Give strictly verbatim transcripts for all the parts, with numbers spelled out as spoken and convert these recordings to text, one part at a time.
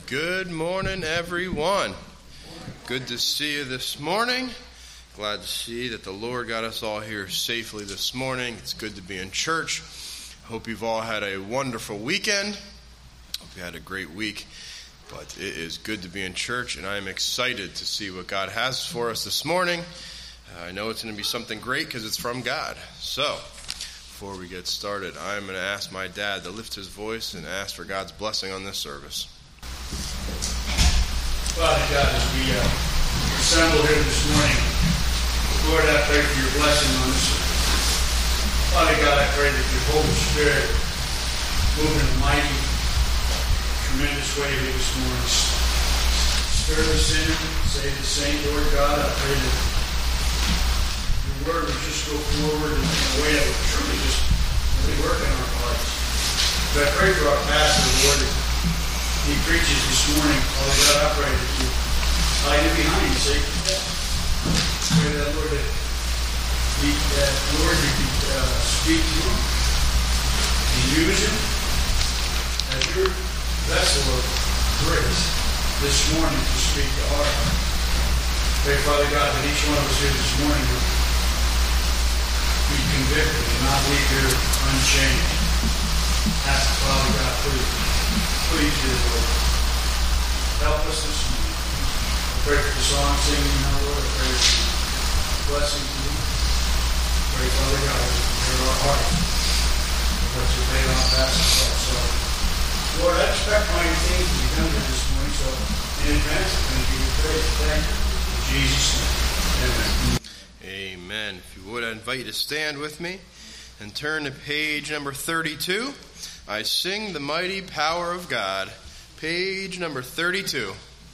Good morning, everyone. Good to see you this morning. Glad to see that the Lord got us all here safely this morning. It's good to be in church. Hope you've all had a wonderful weekend. Hope you had a great week. But it is good to be in church, and I am excited to see what God has for us this morning. Uh, I know it's going to be something great because it's from God. So, before we get started, I'm going to ask my dad to lift his voice and ask for God's blessing on this service. Father God, as we uh, assemble here this morning, Lord, I pray for your blessing on this service. Father God, I pray that your Holy Spirit move in a mighty, tremendous way here this morning. Stir the sinner, save the saint, Lord God. I pray that your word would just go forward in a way that would truly just really work in our hearts. But I pray for our pastor, Lord, that he preaches this morning. Father God, I pray that you hide him behind you, Satan. I pray that, Lord, that, he, that Lord, you could uh, speak to him and use him as your vessel of grace this morning to speak to our heart. Pray, Father God, that each one of us here this morning would be convicted and not leave here unchanged. Ask Father God, please, please do, Lord. Help us this morning. I pray for the song singing now, Lord. I pray for blessing to you. Pray, Father God, that you hear our heart. Let your veil on past us also. Lord, I expect mighty things to be done here this morning, so in advance, I'm going to give you praise. Thank you. In Jesus' name, amen. Amen. If you would, I invite you to stand with me and turn to page number thirty-two. I Sing the Mighty Power of God. Page number thirty-two.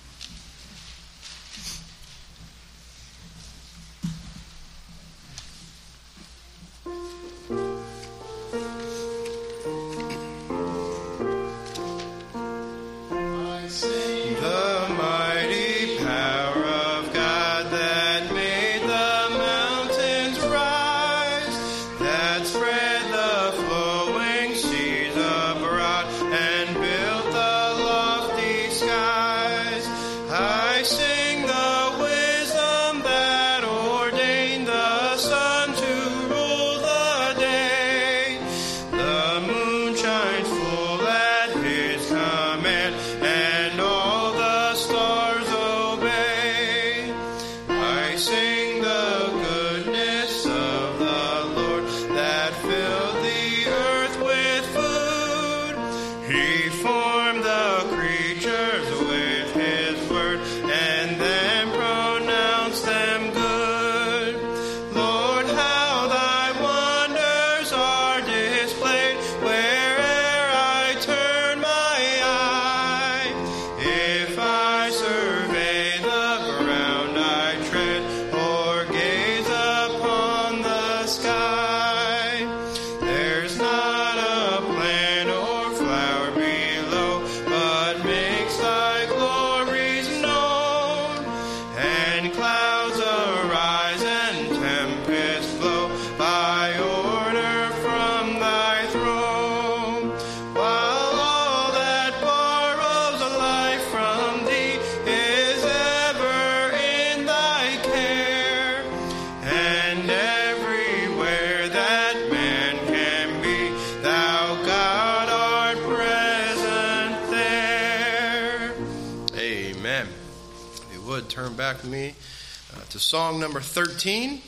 Back me uh, to song number thirteen.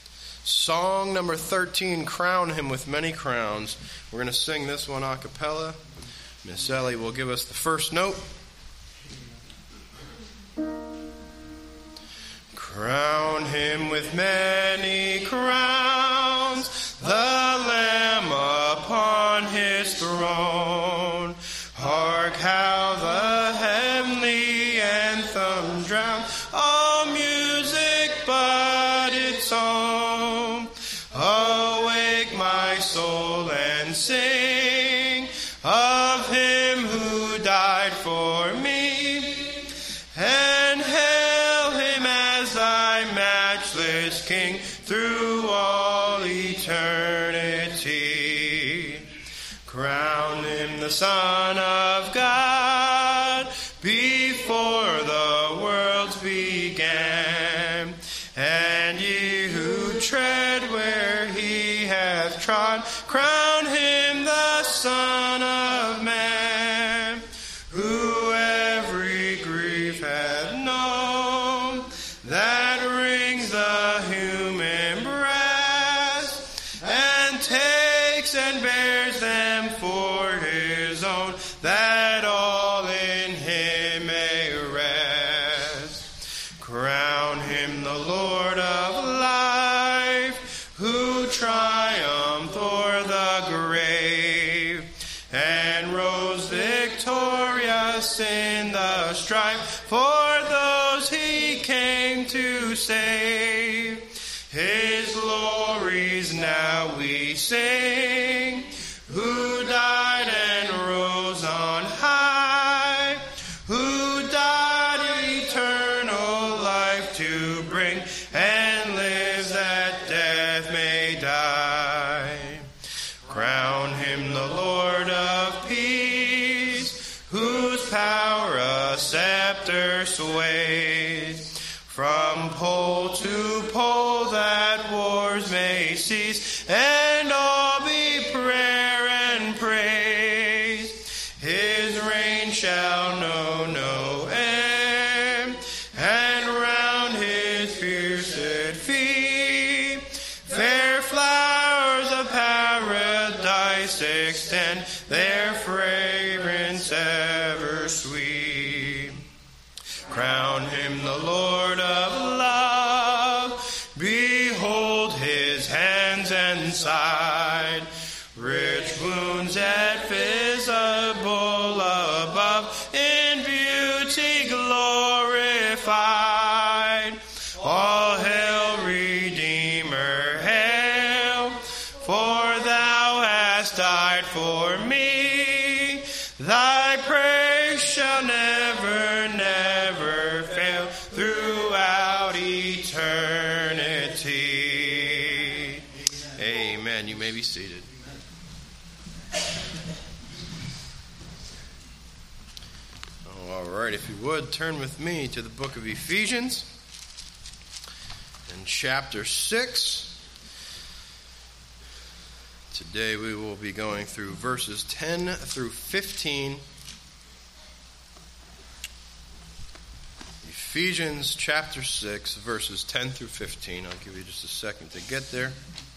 Song number thirteen, Crown Him with Many Crowns. We're going to sing this one a cappella. Miss Ellie will give us the first note. Crown him with many crowns, the Lamb upon his throne. Hark how the heavenly anthem drowns all music but its own. Awake my soul and sing of him who died for me, and hail him as thy matchless King through all eternity. Crown him the Son of God, be that all in him may rest. Crown him the Lord of life, who triumphed o'er the grave, and rose victorious in the strife for those he came to save. His glories now we sing, who died and rose on high, who died eternal life to bring, and lives that death may die. Crown him the Lord of peace, whose power a scepter sways. From pole to pole that wars may cease, and all be prayer and praise. His reign shall know no end, and round his pierced feet fair flowers of paradise extend, their fragrance ever sweet. Crown him the Lord of love, behold his hands and side, rich wounds yet visible above, in beauty glorified. All hail, Redeemer, hail, for thou hast died for me. Thy praise shall never, never fail throughout eternity. Amen. You may be seated. All right, if you would, turn with me to the book of Ephesians in chapter six. Today we will be going through verses ten through fifteen. Ephesians chapter six, verses ten through fifteen. I'll give you just a second to get there.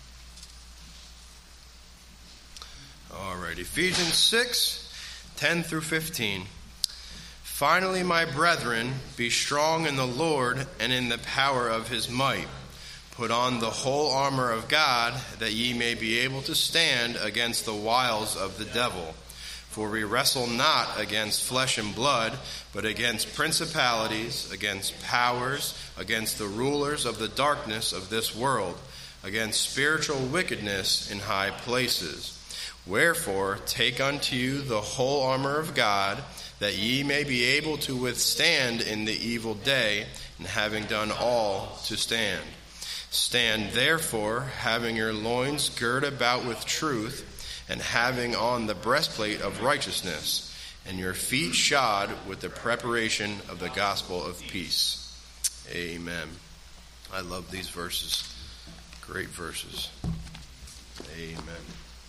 All right, Ephesians six, ten through fifteen. Finally, my brethren, be strong in the Lord and in the power of his might. Put on the whole armor of God, that ye may be able to stand against the wiles of the devil. For we wrestle not against flesh and blood, but against principalities, against powers, against the rulers of the darkness of this world, against spiritual wickedness in high places. Wherefore, take unto you the whole armor of God, that ye may be able to withstand in the evil day, and having done all, to stand. Stand therefore, having your loins girt about with truth, and having on the breastplate of righteousness, and your feet shod with the preparation of the gospel of peace. Amen. I love these verses. Great verses. Amen.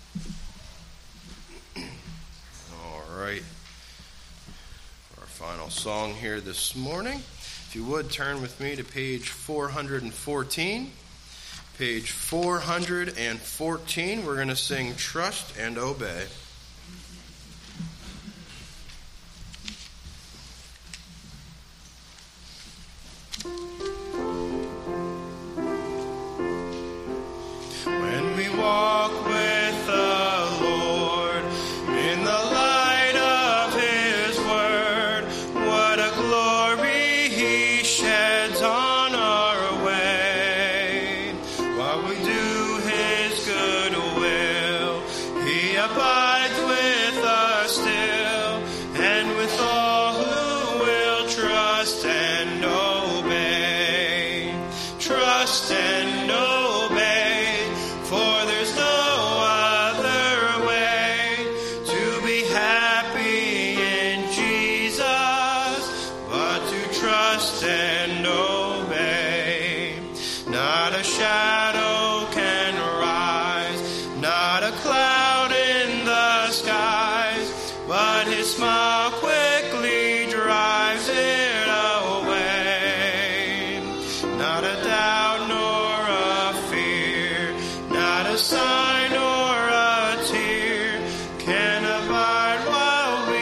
All right. Our final song here this morning. If you would, turn with me to page four hundred fourteen. Page four hundred fourteen. We're going to sing Trust and Obey. When we walk with the Lord in the light of his word, what a glory he sheds on our way. While we do his good will, he abides with us still, and with all who will trust and obey. Trust and obey, for there's no other way to be happy in Jesus, but to trust and obey. Not a shadow can rise, not a cloud in the skies, but his smile quickly drives it away. Not a doubt nor a fear, not a sign or a tear can abide while we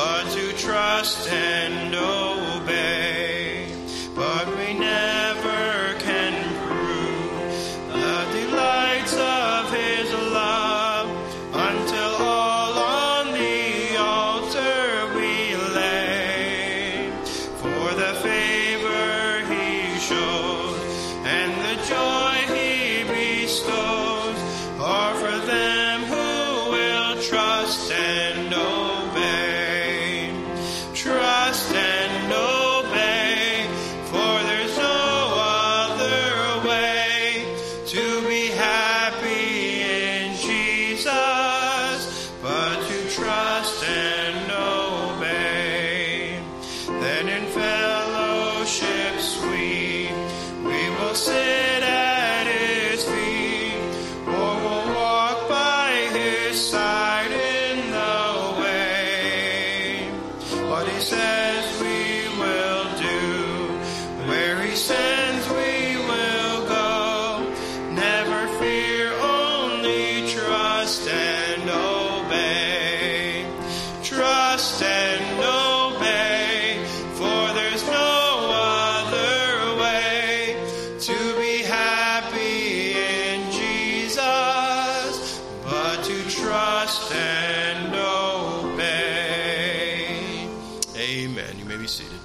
but to trust and obey. But we never can prove the delights of His love until all on the altar we lay. For the favor He shows and the joy He bestows are for them who will trust and obey. Trust and obey, for there's no other way to be happy in Jesus but to trust and obey. Then in fellowship sweet we will sit at His feet, or we'll walk by His side in the way. What He says we will do, where He sends we will go. Never fear, only trust and obey. Trust and obey, for there's no other way to be happy in Jesus but to trust and obey. Amen. You may be seated.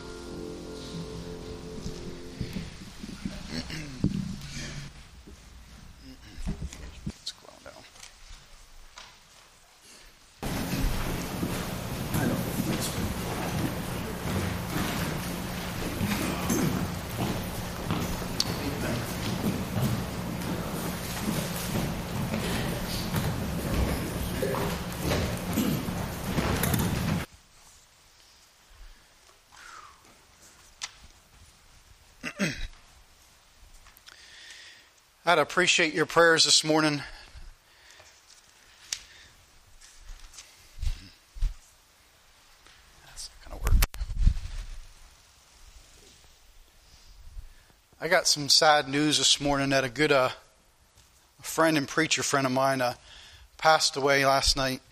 Let's go on down. I'd appreciate your prayers this morning. That's not going to work. I got some sad news this morning that a good uh, a friend and preacher friend of mine uh, passed away last night.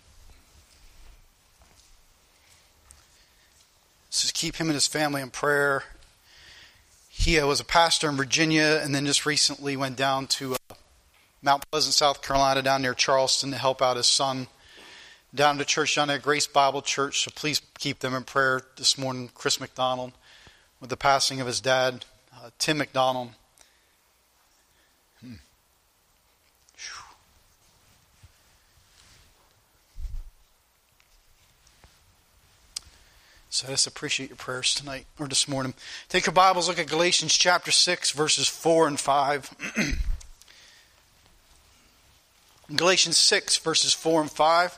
So keep him and his family in prayer. He uh, was a pastor in Virginia and then just recently went down to uh, Mount Pleasant, South Carolina, down near Charleston to help out his son down to church down there, Grace Bible Church. So please keep them in prayer this morning. Chris McDonald, with the passing of his dad, uh, Tim McDonald. Hmm. So I just appreciate your prayers tonight or this morning. Take your Bibles, look at Galatians chapter six, verses four and five. Galatians six, verses four and five.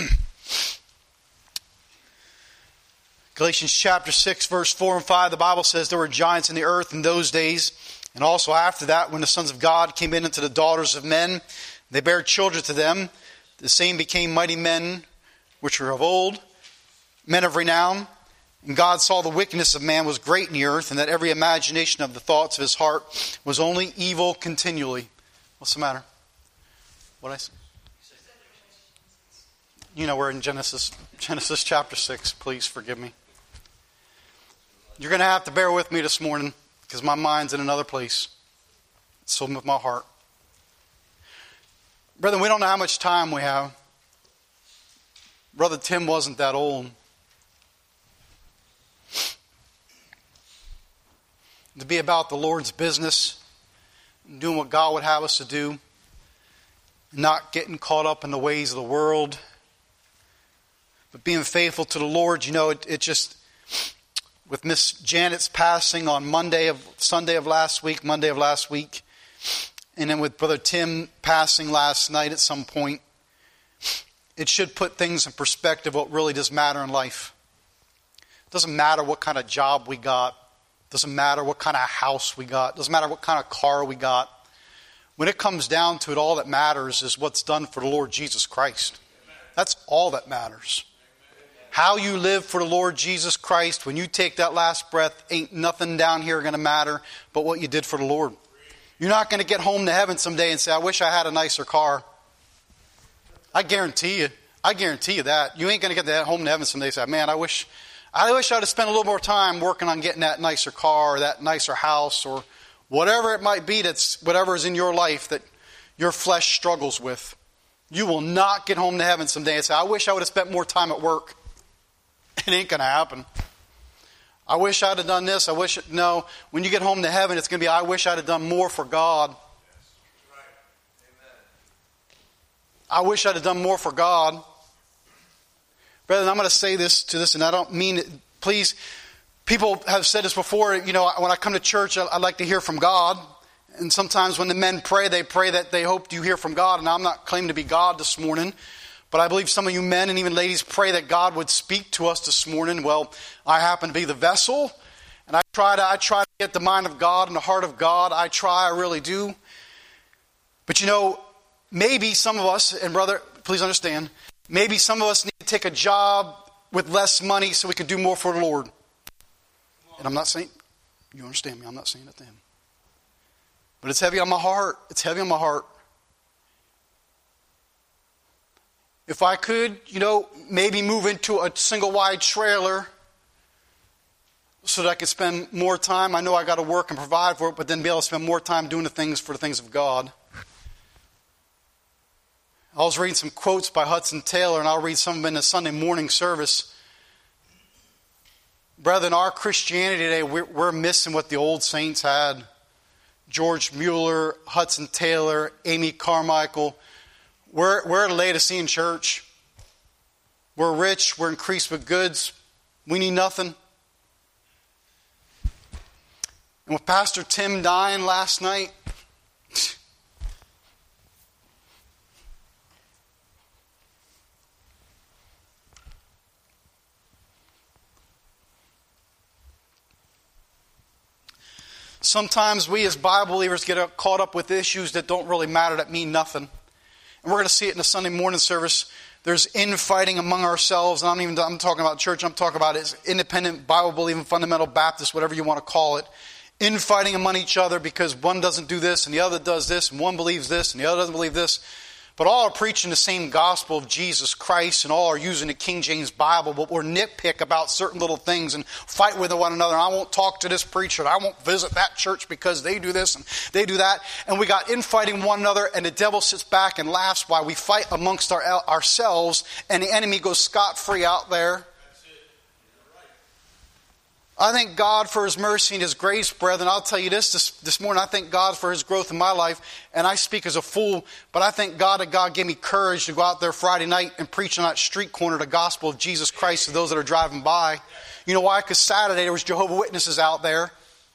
Galatians chapter six, verse four and five, the Bible says there were giants in the earth in those days, and also after that, when the sons of God came in unto the daughters of men, they bare children to them. The same became mighty men, which were of old, men of renown. And God saw the wickedness of man was great in the earth, and that every imagination of the thoughts of his heart was only evil continually. What's the matter? What I say? You know, we're in Genesis, Genesis chapter six. Please forgive me. You're going to have to bear with me this morning because my mind's in another place. So with my heart. Brethren, we don't know how much time we have. Brother Tim wasn't that old. To be about the Lord's business, doing what God would have us to do, not getting caught up in the ways of the world, but being faithful to the Lord. You know, it, it just, with Miss Janet's passing on Monday of Sunday of last week, Monday of last week, and then with Brother Tim passing last night at some point, it should put things in perspective what really does matter in life. It doesn't matter what kind of job we got. Doesn't matter what kind of house we got. Doesn't matter what kind of car we got. When it comes down to it, all that matters is what's done for the Lord Jesus Christ. That's all that matters. How you live for the Lord Jesus Christ, when you take that last breath, ain't nothing down here going to matter but what you did for the Lord. You're not going to get home to heaven someday and say, I wish I had a nicer car. I guarantee you, I guarantee you that. You ain't going to get that home to heaven someday and say, man, I wish I wish I'd have spent a little more time working on getting that nicer car or that nicer house or whatever it might be, that's whatever is in your life that your flesh struggles with. You will not get home to heaven someday and say, I wish I would have spent more time at work. It ain't going to happen. I wish I'd have done this. I wish, it, no. When you get home to heaven, it's going to be, I wish I'd have done more for God. I wish I'd have done more for God. Brethren, I'm going to say this to this, and I don't mean it. Please, people have said this before. You know, when I come to church, I, I like to hear from God. And sometimes when the men pray, they pray that they hope you hear from God. And I'm not claiming to be God this morning. But I believe some of you men and even ladies pray that God would speak to us this morning. Well, I happen to be the vessel. And I try to, I try to get the mind of God and the heart of God. I try, I really do. But you know, maybe some of us, and brother, please understand, maybe some of us need to take a job with less money so we can do more for the Lord. And I'm not saying, you understand me, I'm not saying it to him. But it's heavy on my heart. It's heavy on my heart. If I could, you know, maybe move into a single wide trailer so that I could spend more time. I know I got to work and provide for it, but then be able to spend more time doing the things for the things of God. I was reading some quotes by Hudson Taylor, and I'll read some of them in the Sunday morning service. Brethren, our Christianity today, we're, we're missing what the old saints had. George Mueller, Hudson Taylor, Amy Carmichael. We're, we're a Laodicean church. We're rich. We're increased with goods. We need nothing. And with Pastor Tim dying last night, sometimes we as Bible believers get caught up with issues that don't really matter, that mean nothing. And we're going to see it in the Sunday morning service. There's infighting among ourselves. And I'm even I'm talking about church. I'm talking about it as independent, Bible-believing, fundamental Baptist, whatever you want to call it. Infighting among each other because one doesn't do this and the other does this and one believes this and the other doesn't believe this. But all are preaching the same gospel of Jesus Christ and all are using the King James Bible, but we're nitpick about certain little things and fight with one another. I won't talk to this preacher. I won't visit that church because they do this and they do that. And we got infighting one another, and the devil sits back and laughs while we fight amongst our, ourselves, and the enemy goes scot-free out there. I thank God for His mercy and His grace, brethren. I'll tell you this, this this morning. I thank God for His growth in my life. And I speak as a fool. But I thank God that God gave me courage to go out there Friday night and preach on that street corner the gospel of Jesus Christ to those that are driving by. You know why? Because Saturday there was Jehovah's Witnesses out there.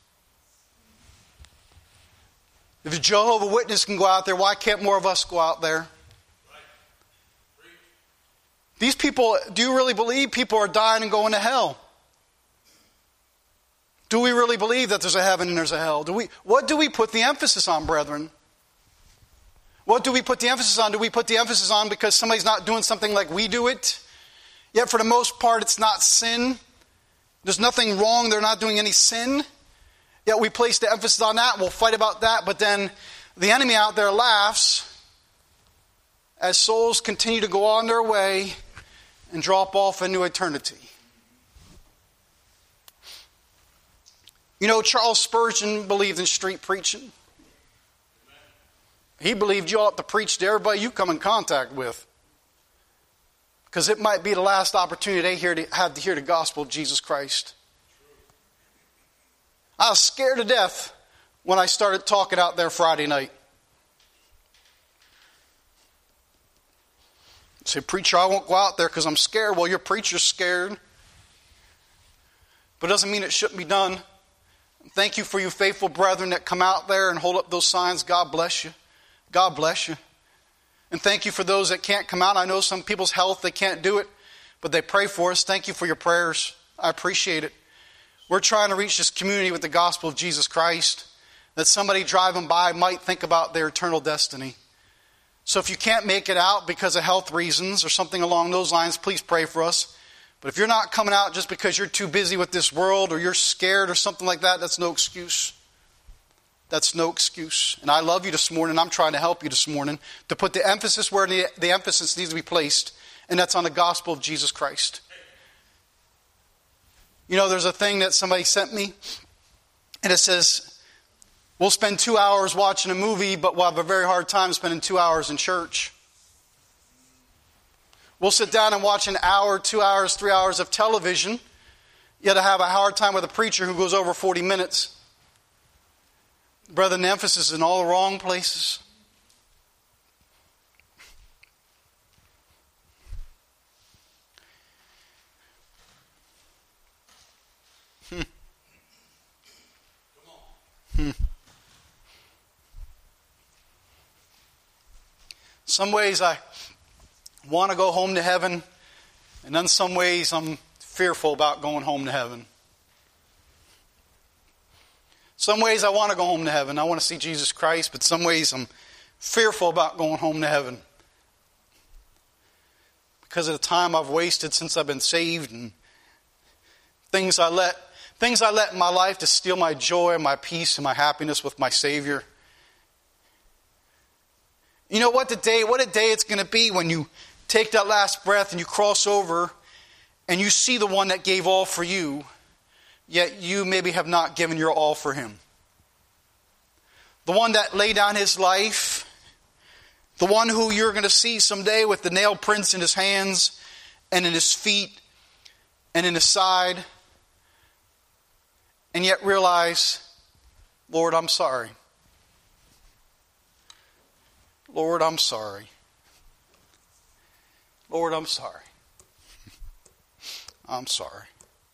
If a Jehovah's Witness can go out there, why can't more of us go out there? These people, do you really believe people are dying and going to hell? Do we really believe that there's a heaven and there's a hell? Do we? What do we put the emphasis on, brethren? What do we put the emphasis on? Do we put the emphasis on because somebody's not doing something like we do it? Yet for the most part, it's not sin. There's nothing wrong. They're not doing any sin. Yet we place the emphasis on that. We'll fight about that. But then the enemy out there laughs as souls continue to go on their way and drop off into eternity. You know, Charles Spurgeon believed in street preaching. He believed you ought to preach to everybody you come in contact with. Because it might be the last opportunity they hear to have to hear the gospel of Jesus Christ. I was scared to death when I started talking out there Friday night. I say, preacher, I won't go out there because I'm scared. Well, your preacher's scared. But it doesn't mean it shouldn't be done. Thank you for you faithful brethren that come out there and hold up those signs. God bless you. God bless you. And thank you for those that can't come out. I know some people's health, they can't do it, but they pray for us. Thank you for your prayers. I appreciate it. We're trying to reach this community with the gospel of Jesus Christ, that somebody driving by might think about their eternal destiny. So if you can't make it out because of health reasons or something along those lines, please pray for us. But if you're not coming out just because you're too busy with this world or you're scared or something like that, that's no excuse. That's no excuse. And I love you this morning. I'm trying to help you this morning to put the emphasis where the, the emphasis needs to be placed. and that's on the gospel of Jesus Christ. You know, there's a thing that somebody sent me, and it says, we'll spend two hours watching a movie, but we'll have a very hard time spending two hours in church. We'll sit down and watch an hour, two hours, three hours of television, yet I have a hard time with a preacher who goes over forty minutes. Brethren, the emphasis is in all the wrong places. Hmm. Hmm. Some ways I want to go home to heaven, and in some ways I'm fearful about going home to heaven. Some ways I want to go home to heaven. I want to see Jesus Christ, but some ways I'm fearful about going home to heaven because of the time I've wasted since I've been saved and things I let things I let in my life to steal my joy, my peace, and my happiness with my Savior. You know what the day, what a day it's going to be when you take that last breath and you cross over and you see the one that gave all for you, yet you maybe have not given your all for him. The one that laid down his life, the one who you're going to see someday with the nail prints in his hands and in his feet and in his side, and yet realize, Lord, I'm sorry. Lord, I'm sorry. Lord, I'm sorry. I'm sorry.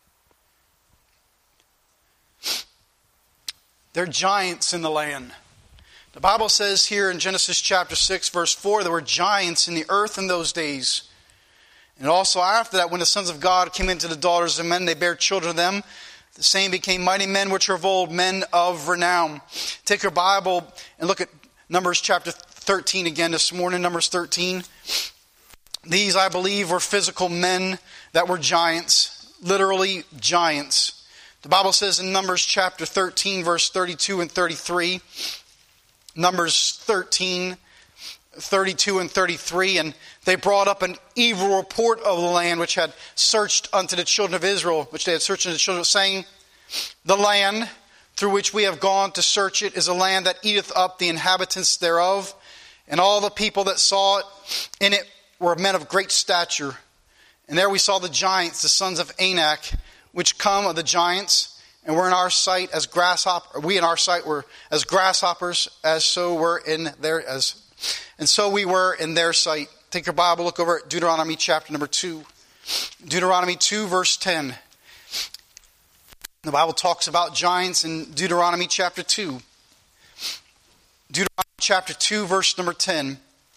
There are giants in the land. The Bible says here in Genesis chapter six, verse four, there were giants in the earth in those days. And also after that, when the sons of God came into the daughters of men, they bare children of them. The same became mighty men which are of old, men of renown. Take your Bible and look at Numbers chapter thirteen again this morning, Numbers thirteen. These, I believe, were physical men that were giants, literally giants. The Bible says in Numbers chapter thirteen, verse thirty-two and thirty-three, Numbers thirteen, thirty-two and thirty-three, and they brought up an evil report of the land which had searched unto the children of Israel, which they had searched unto the children, saying, the land through which we have gone to search it is a land that eateth up the inhabitants thereof, and all the people that saw it in it were men of great stature. And there we saw the giants, the sons of Anak, which come of the giants, and were in our sight as grasshopper. We in our sight were as grasshoppers, as so were in their as, and so we were in their sight. Take your Bible, look over at Deuteronomy chapter number two, Deuteronomy two, verse ten. The Bible talks about giants in Deuteronomy chapter two. Deuteronomy chapter two, verse number ten.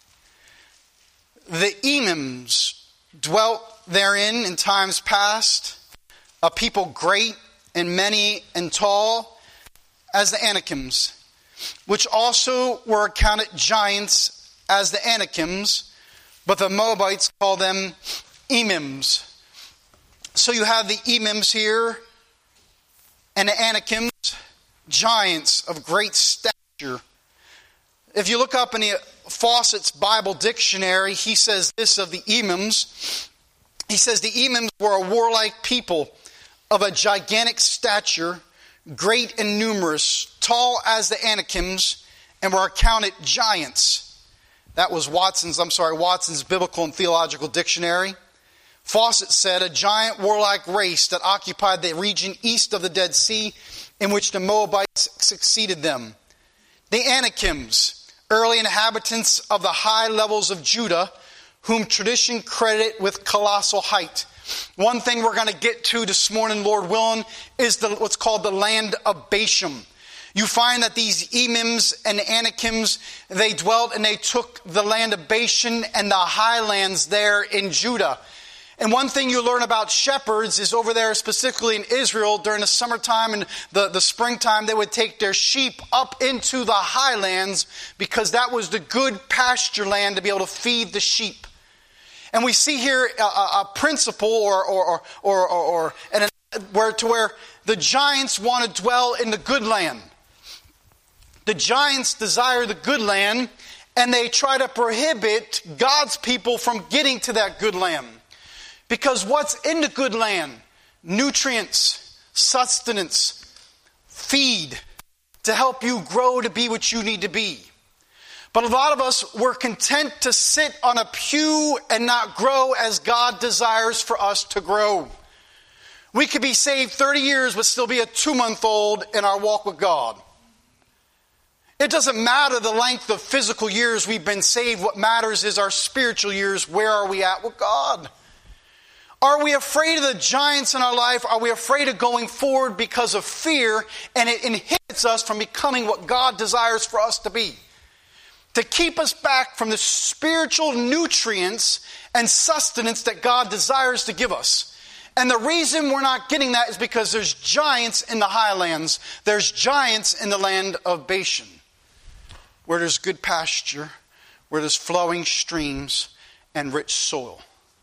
The Emims dwelt therein in times past, a people great and many and tall as the Anakims, which also were accounted giants as the Anakims, but the Moabites call them Emims. So you have the Emims here and the Anakims, giants of great stature. If you look up in the Fawcett's Bible Dictionary, he says this of the Emims. He says the Emims were a warlike people of a gigantic stature, great and numerous, tall as the Anakims, and were accounted giants. That was Watson's, I'm sorry, Watson's Biblical and Theological Dictionary. Fawcett said, a giant warlike race that occupied the region east of the Dead Sea, in which the Moabites succeeded them. The Anakims, early inhabitants of the high levels of Judah, whom tradition credited with colossal height. One thing we're going to get to this morning, Lord willing, is the, what's called the land of Bashan. You find that these Emims and Anakims, they dwelt and they took the land of Bashan and the highlands there in Judah. And one thing you learn about shepherds is over there, specifically in Israel, during the summertime and the, the springtime, they would take their sheep up into the highlands because that was the good pasture land to be able to feed the sheep. And we see here a, a principle or or or or, or, or and where to where the giants want to dwell in the good land. The giants desire the good land, and they try to prohibit God's people from getting to that good land. Because what's in the good land? Nutrients, sustenance, feed to help you grow to be what you need to be. But a lot of us, we're content to sit on a pew and not grow as God desires for us to grow. We could be saved thirty years but still be a two-month-old in our walk with God. It doesn't matter the length of physical years we've been saved. What matters is our spiritual years. Where are we at with God? Are we afraid of the giants in our life? Are we afraid of going forward because of fear? And it inhibits us from becoming what God desires for us to be. To keep us back from the spiritual nutrients and sustenance that God desires to give us. And the reason we're not getting that is because there's giants in the highlands. There's giants in the land of Bashan, where there's good pasture, where there's flowing streams and rich soil.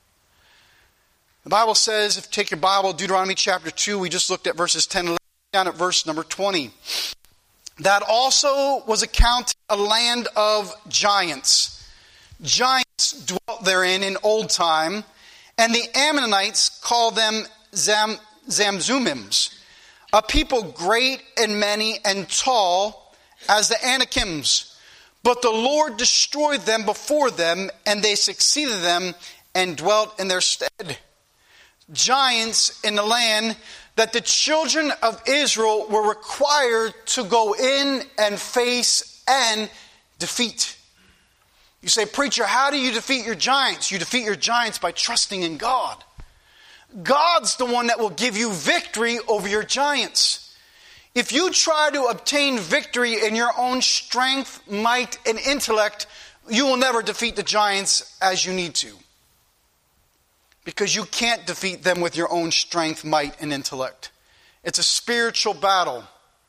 The Bible says, if you take your Bible, Deuteronomy chapter two, we just looked at verses ten and eleven, down at verse number twenty. That also was accounted a land of giants. Giants dwelt therein in old time, and the Ammonites called them Zam, Zamzumims, a people great and many and tall as the Anakims. But the Lord destroyed them before them, and they succeeded them and dwelt in their stead. Giants in the land that the children of Israel were required to go in and face and defeat. You say, preacher, how do you defeat your giants? You defeat your giants by trusting in God. God's the one that will give you victory over your giants. If you try to obtain victory in your own strength, might, and intellect, you will never defeat the giants as you need to. Because you can't defeat them with your own strength, might, and intellect. It's a spiritual battle.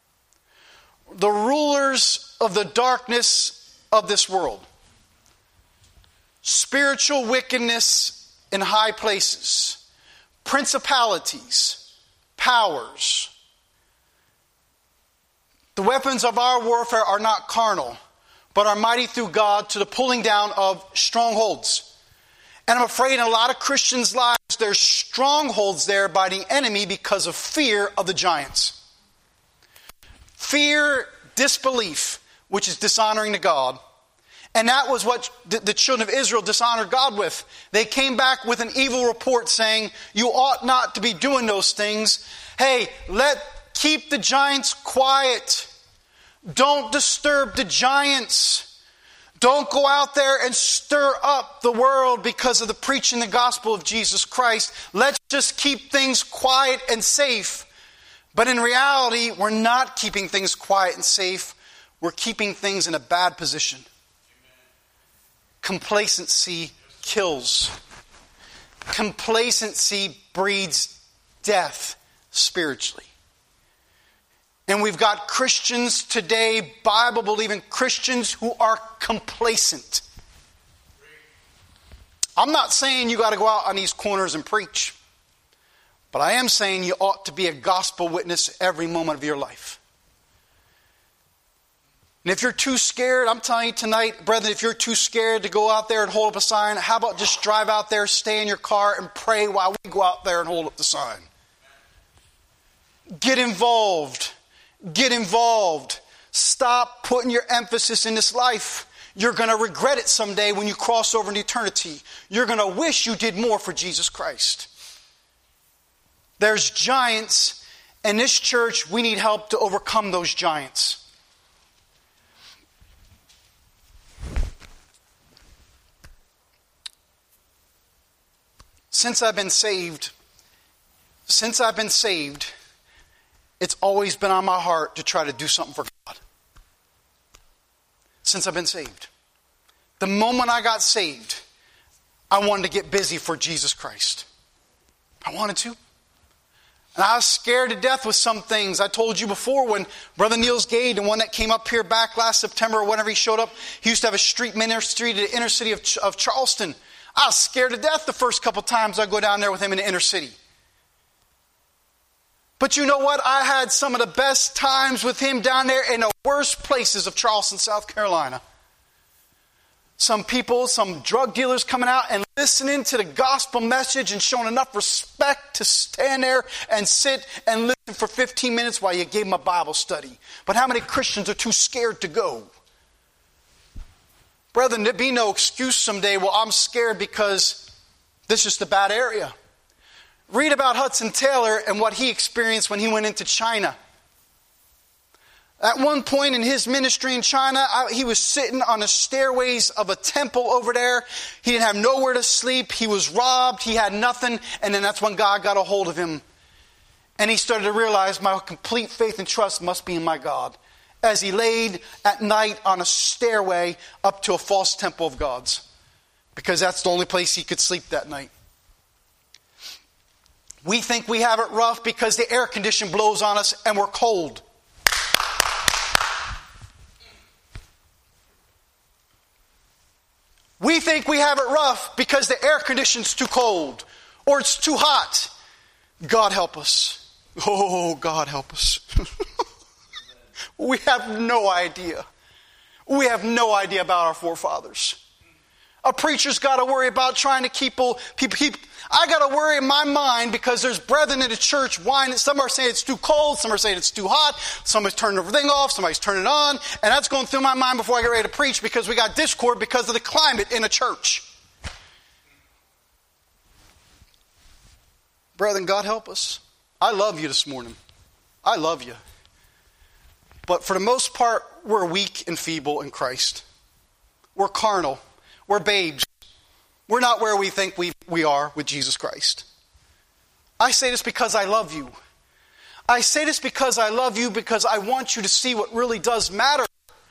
The rulers of the darkness of this world. Spiritual wickedness in high places. Principalities. Powers. The weapons of our warfare are not carnal, but are mighty through God to the pulling down of strongholds. And I'm afraid in a lot of Christians' lives, there's strongholds there by the enemy because of fear of the giants. Fear, disbelief, which is dishonoring to God. And that was what the children of Israel dishonored God with. They came back with an evil report saying, you ought not to be doing those things. Hey, let keep the giants quiet. Don't disturb the giants. Don't go out there and stir up the world because of the preaching the gospel of Jesus Christ. Let's just keep things quiet and safe. But in reality, we're not keeping things quiet and safe. We're keeping things in a bad position. Complacency kills. Complacency breeds death spiritually. And we've got Christians today, Bible-believing Christians, who are complacent. I'm not saying you got to go out on these corners and preach. But I am saying you ought to be a gospel witness every moment of your life. And if you're too scared, I'm telling you tonight, brethren, if you're too scared to go out there and hold up a sign, how about just drive out there, stay in your car, and pray while we go out there and hold up the sign? Get involved. Get involved. Stop putting your emphasis in this life. You're going to regret it someday when you cross over into eternity. You're going to wish you did more for Jesus Christ. There's giants. In this church, we need help to overcome those giants. Since I've been saved, since I've been saved, it's always been on my heart to try to do something for God. Since I've been saved. The moment I got saved, I wanted to get busy for Jesus Christ. I wanted to. And I was scared to death with some things. I told you before when Brother Niels Gade, the one that came up here back last September or whenever he showed up, he used to have a street ministry to the inner city of, of Charleston. I was scared to death the first couple times I go down there with him in the inner city. But you know what? I had some of the best times with him down there in the worst places of Charleston, South Carolina. some people, some drug dealers coming out and listening to the gospel message and showing enough respect to stand there and sit and listen for fifteen minutes while you gave them a Bible study. But how many Christians are too scared to go? Brethren, there be no excuse someday, well, I'm scared because this is the bad area. Read about Hudson Taylor and what he experienced when he went into China. At one point in his ministry in China, he was sitting on the stairways of a temple over there. He didn't have nowhere to sleep. He was robbed. He had nothing. And then that's when God got a hold of him. And he started to realize my complete faith and trust must be in my God. As he laid at night on a stairway up to a false temple of God's. Because that's the only place he could sleep that night. We think we have it rough because the air condition blows on us and we're cold. We think we have it rough because the air conditioning's too cold or it's too hot. God help us. Oh, God help us. We have no idea. We have no idea about our forefathers. A preacher's got to worry about trying to keep people. people I got to worry in my mind because there's brethren in the church whining. Some are saying it's too cold. Some are saying it's too hot. Somebody's turning everything off. Somebody's turning it on. And that's going through my mind before I get ready to preach because we got discord because of the climate in a church. Brethren, God help us. I love you this morning. I love you. But for the most part, we're weak and feeble in Christ. We're carnal. We're babes. We're not where we think we, we are with Jesus Christ. I say this because I love you. I say this because I love you because I want you to see what really does matter.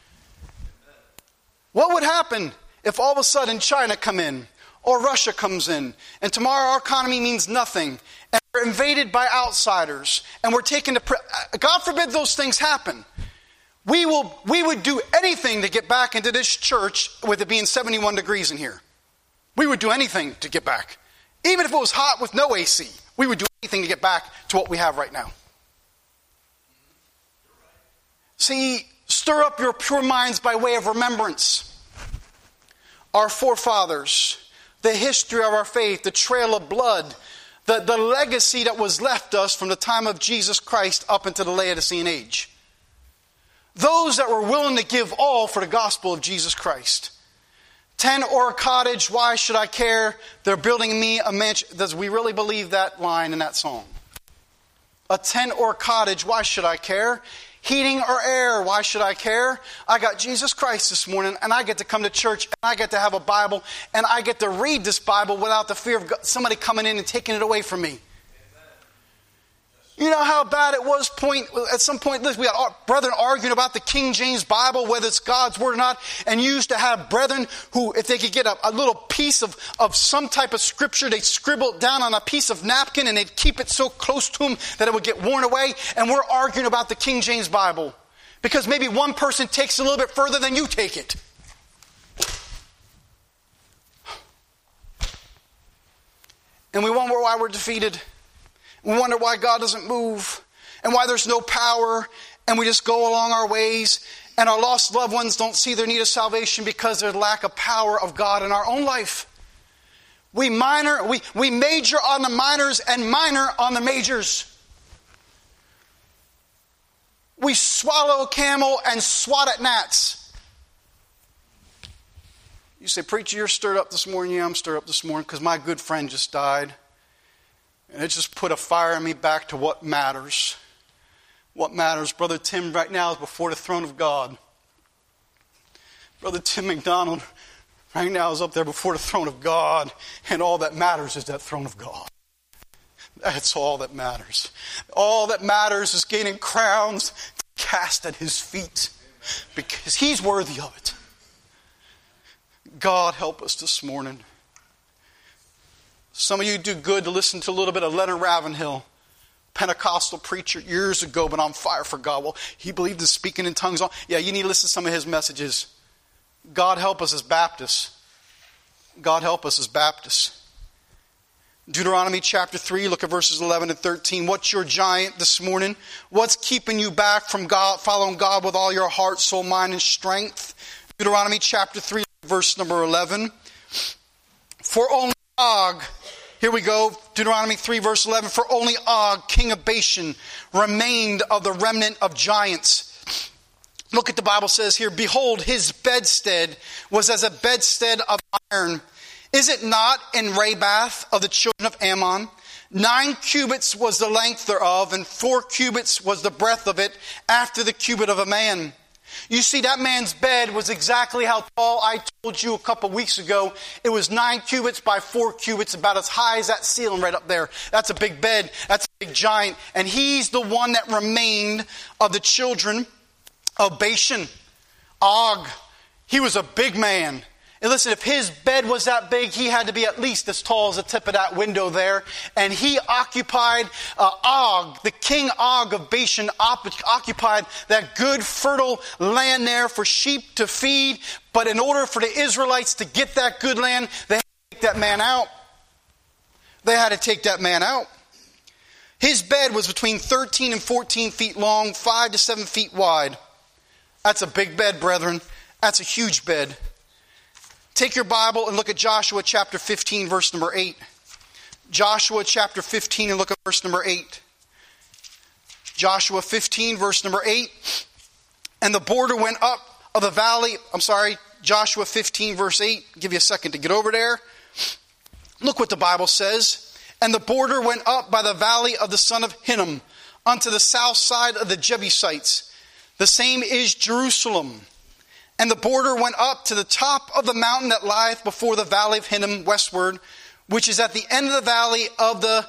What would happen if all of a sudden China come in or Russia comes in and tomorrow our economy means nothing and we're invaded by outsiders and we're taken to... Pre- God forbid those things happen. We will. We would do anything to get back into this church with it being seventy-one degrees in here. We would do anything to get back. Even if it was hot with no A C, we would do anything to get back to what we have right now. See, stir up your pure minds by way of remembrance. Our forefathers, the history of our faith, the trail of blood, the, the legacy that was left us from the time of Jesus Christ up into the Laodicean age. Those that were willing to give all for the gospel of Jesus Christ. Ten or a cottage, why should I care? They're building me a mansion. Does we really believe that line in that song? A tent or a cottage, why should I care? Heating or air, why should I care? I got Jesus Christ this morning and I get to come to church and I get to have a Bible and I get to read this Bible without the fear of somebody coming in and taking it away from me. You know how bad it was point at some point, we got brethren arguing about the King James Bible, whether it's God's word or not. And you used to have brethren who, if they could get a, a little piece of, of some type of scripture, they'd scribble it down on a piece of napkin and they'd keep it so close to them that it would get worn away. And we're arguing about the King James Bible because maybe one person takes it a little bit further than you take it. And we wonder why we're defeated. We wonder why God doesn't move and why there's no power and we just go along our ways and our lost loved ones don't see their need of salvation because there's lack of power of God in our own life. We minor, we, we major on the minors and minor on the majors. We swallow a camel and swat at gnats. You say, preacher, you're stirred up this morning. Yeah, I'm stirred up this morning because my good friend just died. And it just put a fire in me back to what matters. What matters. Brother Tim right now is before the throne of God. Brother Tim McDonald right now is up there before the throne of God. And all that matters is that throne of God. That's all that matters. All that matters is gaining crowns cast at his feet. Because he's worthy of it. God help us this morning. Some of you do good to listen to a little bit of Leonard Ravenhill, Pentecostal preacher years ago, but on fire for God. Well, he believed in speaking in tongues. Yeah, you need to listen to some of his messages. God help us as Baptists. God help us as Baptists. Deuteronomy chapter three, look at verses eleven and thirteen. What's your giant this morning? What's keeping you back from God, following God with all your heart, soul, mind, and strength? Deuteronomy chapter three, verse number eleven. For only Og, here we go, Deuteronomy three, verse eleven. For only Og, king of Bashan, remained of the remnant of giants. Look at the Bible says here, behold, his bedstead was as a bedstead of iron. Is it not in Rabath of the children of Ammon? Nine cubits was the length thereof, and four cubits was the breadth of it, after the cubit of a man. You see, that man's bed was exactly how tall. I told you a couple weeks ago. It was nine cubits by four cubits, about as high as that ceiling right up there. That's a big bed. That's a big giant. And he's the one that remained of the children of Bashan. Og. He was a big man. And listen, if his bed was that big, he had to be at least as tall as the tip of that window there. And he occupied, uh, Og, the king Og of Bashan, op- occupied that good fertile land there for sheep to feed. But in order for the Israelites to get that good land, they had to take that man out. They had to take that man out. His bed was between thirteen and fourteen feet long, five to seven feet wide. That's a big bed, brethren. That's a huge bed. Take your Bible and look at Joshua chapter fifteen, verse number eight. Joshua chapter fifteen and look at verse number eight. Joshua fifteen, verse number eight. And the border went up of the valley. I'm sorry, Joshua fifteen, verse eight. I'll give you a second to get over there. Look what the Bible says. And the border went up by the valley of the son of Hinnom, unto the south side of the Jebusites. The same is Jerusalem. And the border went up to the top of the mountain that lieth before the valley of Hinnom westward, which is at the end of the valley of the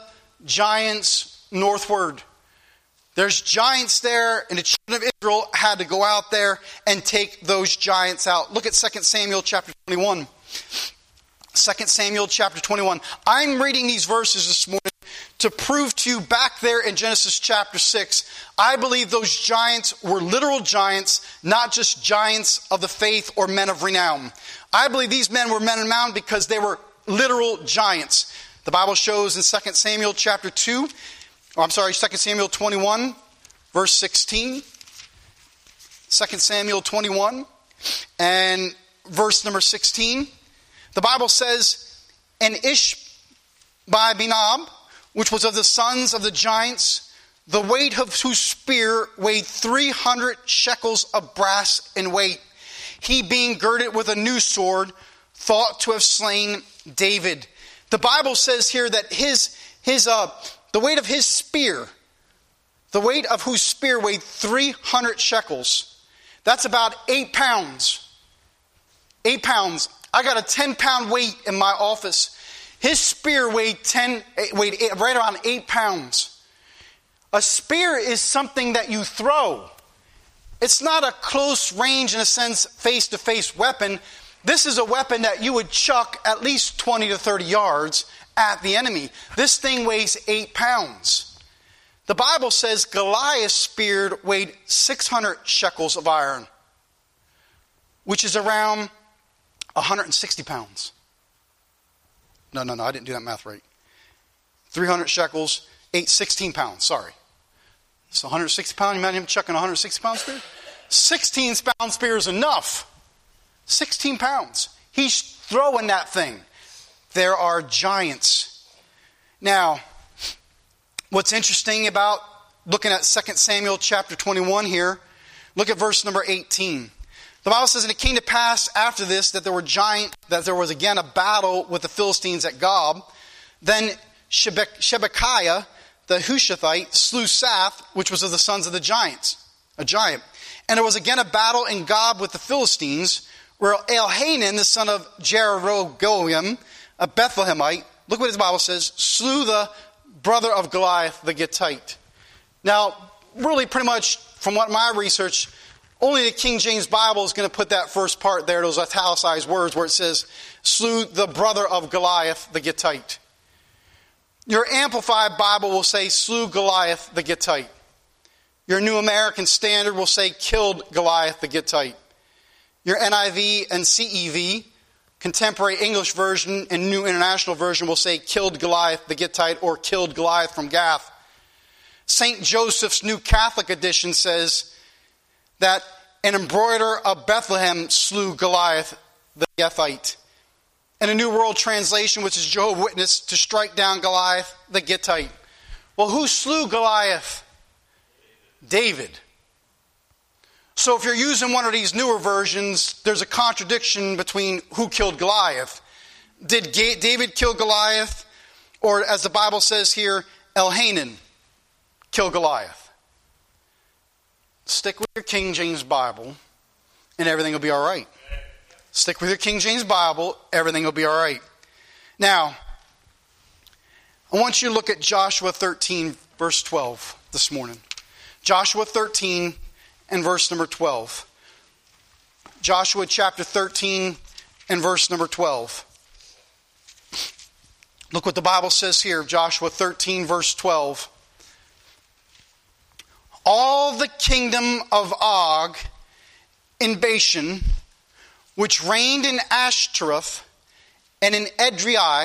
giants northward. There's giants there, and the children of Israel had to go out there and take those giants out. Look at Second Samuel chapter twenty-one. Second Samuel chapter twenty-one. I'm reading these verses this morning to prove to you back there in Genesis chapter six, I believe those giants were literal giants, not just giants of the faith or men of renown. I believe these men were men of renown because they were literal giants. The Bible shows in Second Samuel chapter two, or I'm sorry, Second Samuel twenty-one, verse sixteen. Second Samuel twenty-one and verse number sixteen. The Bible says, and Ishbi-Benob, which was of the sons of the giants, the weight of whose spear weighed three hundred shekels of brass in weight. He being girded with a new sword, thought to have slain David. The Bible says here that his his uh the weight of his spear, the weight of whose spear weighed three hundred shekels. That's about eight pounds. Eight pounds. I got a ten pound weight in my office. His spear weighed ten, weighed eight, right around eight pounds. A spear is something that you throw. It's not a close range, in a sense, face-to-face weapon. This is a weapon that you would chuck at least twenty to thirty yards at the enemy. This thing weighs eight pounds. The Bible says Goliath's spear weighed six hundred shekels of iron, which is around one hundred sixty pounds. No, no, no, I didn't do that math right. three hundred shekels, eight, sixteen pounds, sorry. So one hundred sixty pounds, you imagine him chucking a one hundred sixty pound spear? sixteen pound spear is enough. sixteen pounds. He's throwing that thing. There are giants. Now, what's interesting about looking at Second Samuel chapter twenty-one here, look at verse number eighteen. The Bible says, and it came to pass after this that there were giant, that there was again a battle with the Philistines at Gob. Then Shebekiah, the Hushathite, slew Saph, which was of the sons of the giants, a giant. And there was again a battle in Gob with the Philistines, where Elhanan, the son of Jeroboam, a Bethlehemite, look what his Bible says, slew the brother of Goliath, the Gittite. Now, really pretty much from what my research, only the King James Bible is going to put that first part there, those italicized words where it says, slew the brother of Goliath, the Gittite. Your Amplified Bible will say, slew Goliath, the Gittite. Your New American Standard will say, killed Goliath, the Gittite. Your N I V and C E V, Contemporary English Version and New International Version will say, killed Goliath, the Gittite, or killed Goliath from Gath. Saint Joseph's New Catholic Edition says that an embroiderer of Bethlehem slew Goliath, the Gittite. In a New World Translation, which is Jehovah's Witness, to strike down Goliath, the Gittite. Well, who slew Goliath? David. So if you're using one of these newer versions, there's a contradiction between who killed Goliath. Did David kill Goliath? Or as the Bible says here, Elhanan kill Goliath? Stick with your King James Bible and everything will be all right. Stick with your King James Bible, everything will be all right. Now, I want you to look at Joshua thirteen, verse twelve this morning. Joshua thirteen and verse number twelve. Joshua chapter thirteen and verse number twelve. Look what the Bible says here, Joshua thirteen, verse twelve. All the kingdom of Og in Bashan, which reigned in Ashtaroth and in Edrei,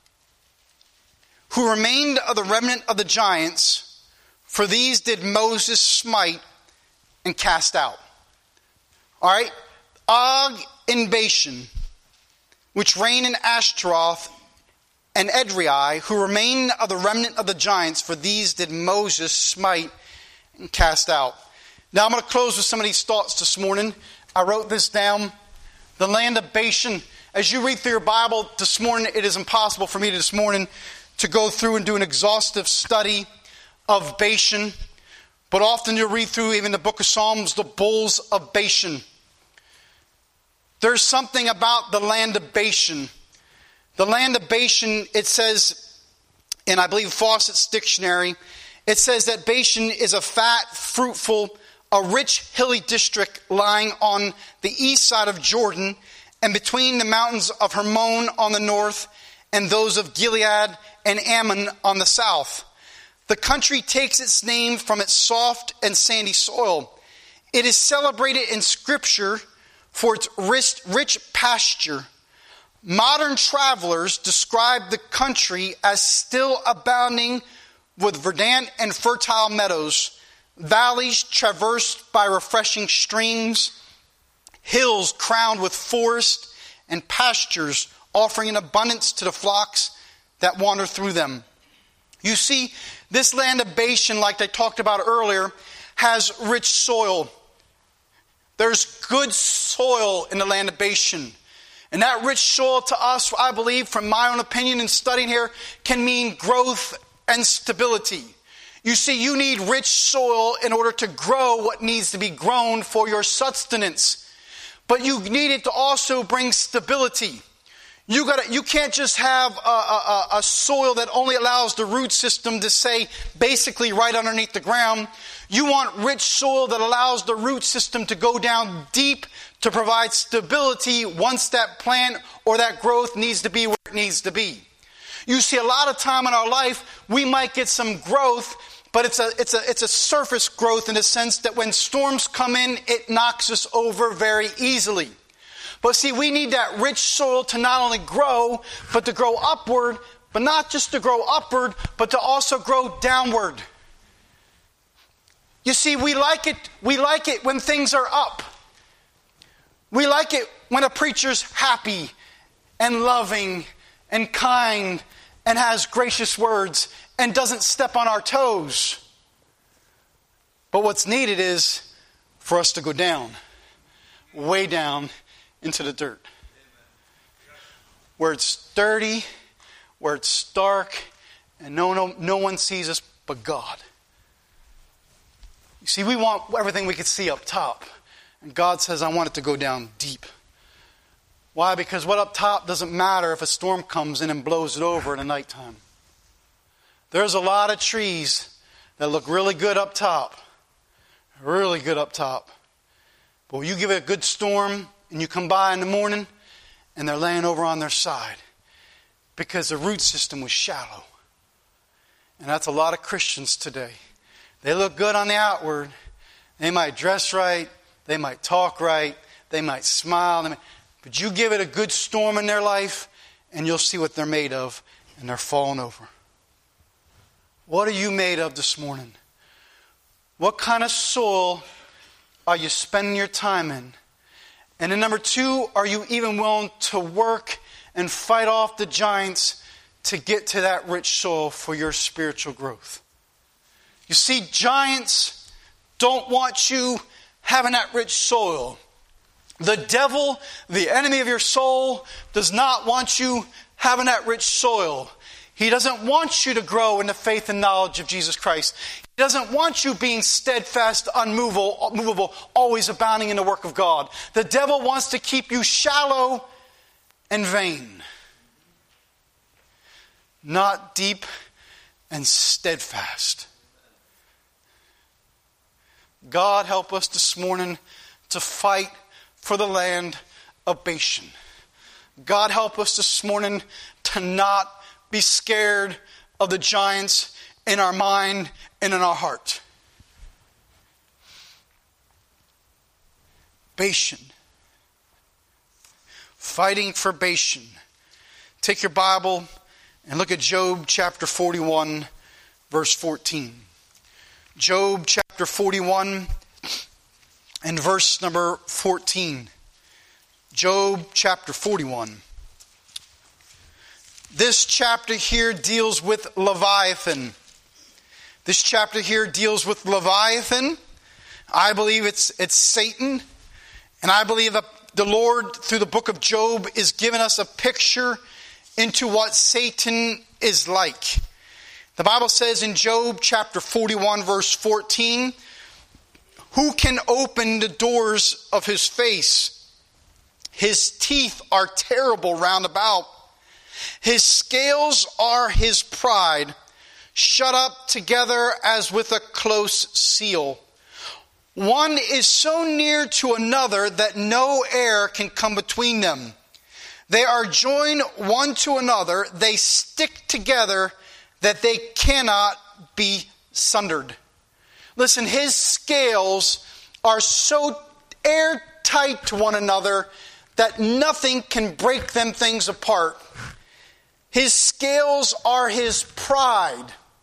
who remained of the remnant of the giants, for these did Moses smite and cast out. All right? Og in Bashan, which reigned in Ashtaroth and Edrei, who remained of the remnant of the giants, for these did Moses smite and cast out. Now I'm going to close with some of these thoughts this morning. I wrote this down. The land of Bashan. As you read through your Bible this morning, it is impossible for me this morning to go through and do an exhaustive study of Bashan. But often you'll read through even the book of Psalms, the bulls of Bashan. There's something about the land of Bashan. The land of Bashan, it says, in I believe Fawcett's dictionary, it says that Bashan is a fat, fruitful, a rich hilly district lying on the east side of Jordan and between the mountains of Hermon on the north and those of Gilead and Ammon on the south. The country takes its name from its soft and sandy soil. It is celebrated in Scripture for its rich, rich pasture. Modern travelers describe the country as still abounding with verdant and fertile meadows, valleys traversed by refreshing streams, hills crowned with forest, and pastures offering an abundance to the flocks that wander through them. You see, this land of Bashan, like I talked about earlier, has rich soil. There's good soil in the land of Bashan. And that rich soil to us, I believe, from my own opinion in studying here, can mean growth and stability. You see, you need rich soil in order to grow what needs to be grown for your sustenance. But you need it to also bring stability. You got you can't just have a, a, a soil that only allows the root system to stay basically right underneath the ground. You want rich soil that allows the root system to go down deep to provide stability once that plant or that growth needs to be where it needs to be. You see, a lot of time in our life, we might get some growth, but it's a it's a it's a surface growth in the sense that when storms come in, it knocks us over very easily. But see, we need that rich soil to not only grow, but to grow upward, but not just to grow upward, but to also grow downward. You see, we like it, we like it when things are up. We like it when a preacher's happy and loving and kind and has gracious words and doesn't step on our toes. But what's needed is for us to go down, way down into the dirt. Where it's dirty, where it's dark, and no, no, no one sees us but God. You see, we want everything we could see up top. And God says, I want it to go down deep. Why? Because what up top doesn't matter if a storm comes in and blows it over in the nighttime. There's a lot of trees that look really good up top. Really good up top. But when you give it a good storm and you come by in the morning and they're laying over on their side because the root system was shallow. And that's a lot of Christians today. They look good on the outward. They might dress right. They might talk right. They might smile. They might, but you give it a good storm in their life and you'll see what they're made of, and they're falling over. What are you made of this morning? What kind of soil are you spending your time in? And then number two, are you even willing to work and fight off the giants to get to that rich soil for your spiritual growth? You see, giants don't want you having that rich soil. The devil, the enemy of your soul, does not want you having that rich soil. He doesn't want you to grow in the faith and knowledge of Jesus Christ. He doesn't want you being steadfast, unmovable, unmovable, always abounding in the work of God. The devil wants to keep you shallow and vain, not deep and steadfast. God help us this morning to fight for the land of Bashan. God help us this morning to not be scared of the giants in our mind and in our heart. Bashan. Fighting for Bashan. Take your Bible and look at Job chapter forty-one, verse fourteen. Job chapter forty-one and verse number fourteen. Job chapter forty-one. This chapter here deals with Leviathan. This chapter here deals with Leviathan. I believe it's it's Satan. And I believe that the Lord, through the book of Job, is giving us a picture into what Satan is like. The Bible says in Job chapter forty-one, verse fourteen, who can open the doors of his face? His teeth are terrible round about. His scales are his pride, shut up together as with a close seal. One is so near to another that no air can come between them. They are joined one to another. They stick together that they cannot be sundered. Listen, his scales are so airtight to one another that nothing can break them things apart. His scales are his pride.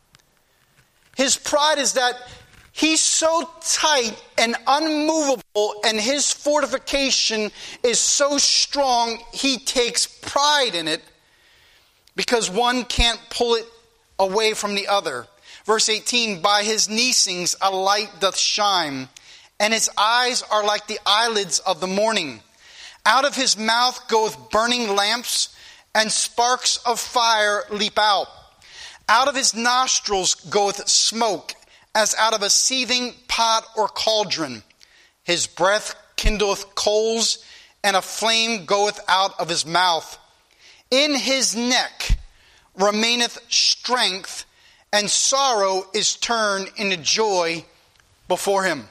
His pride is that he's so tight and unmovable, and his fortification is so strong, he takes pride in it because one can't pull it away from the other. Verse eighteen, by his neesings a light doth shine, and his eyes are like the eyelids of the morning. Out of his mouth goeth burning lamps, and sparks of fire leap out. Out of his nostrils goeth smoke, as out of a seething pot or cauldron. His breath kindleth coals, and a flame goeth out of his mouth. In his neck remaineth strength, and sorrow is turned into joy before him.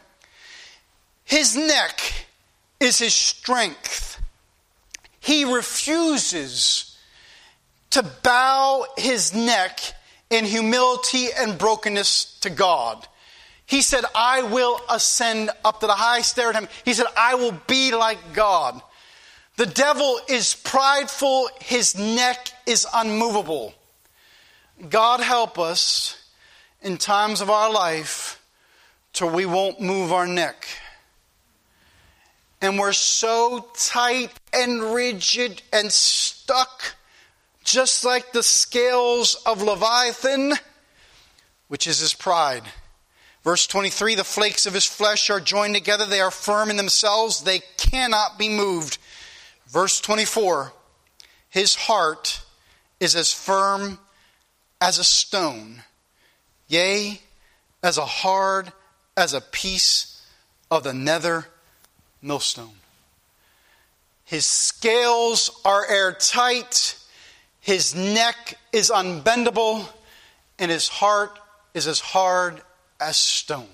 His neck is his strength. He refuses to bow his neck in humility and brokenness to God. He said, I will ascend up to the high stair at him. He said, I will be like God. The devil is prideful. His neck is unmovable. God help us in times of our life till we won't move our neck. And we're so tight and rigid and stuck, just like the scales of Leviathan, which is his pride. Verse twenty-three, the flakes of his flesh are joined together. They are firm in themselves. They cannot be moved. Verse twenty-four, his heart is as firm as a stone, yea, as a hard as a piece of the nether millstone. His scales are airtight. His neck is unbendable, and his heart is as hard as stone.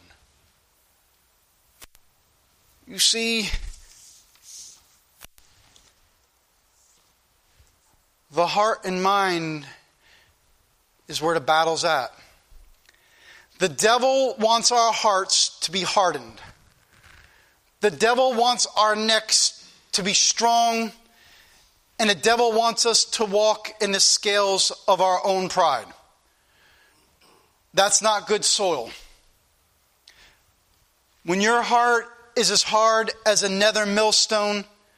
You see, the heart and mind is where the battle's at. The devil wants our hearts to be hardened. The devil wants our necks to be strong. And the devil wants us to walk in the scales of our own pride. That's not good soil. When your heart is as hard as a nether millstone,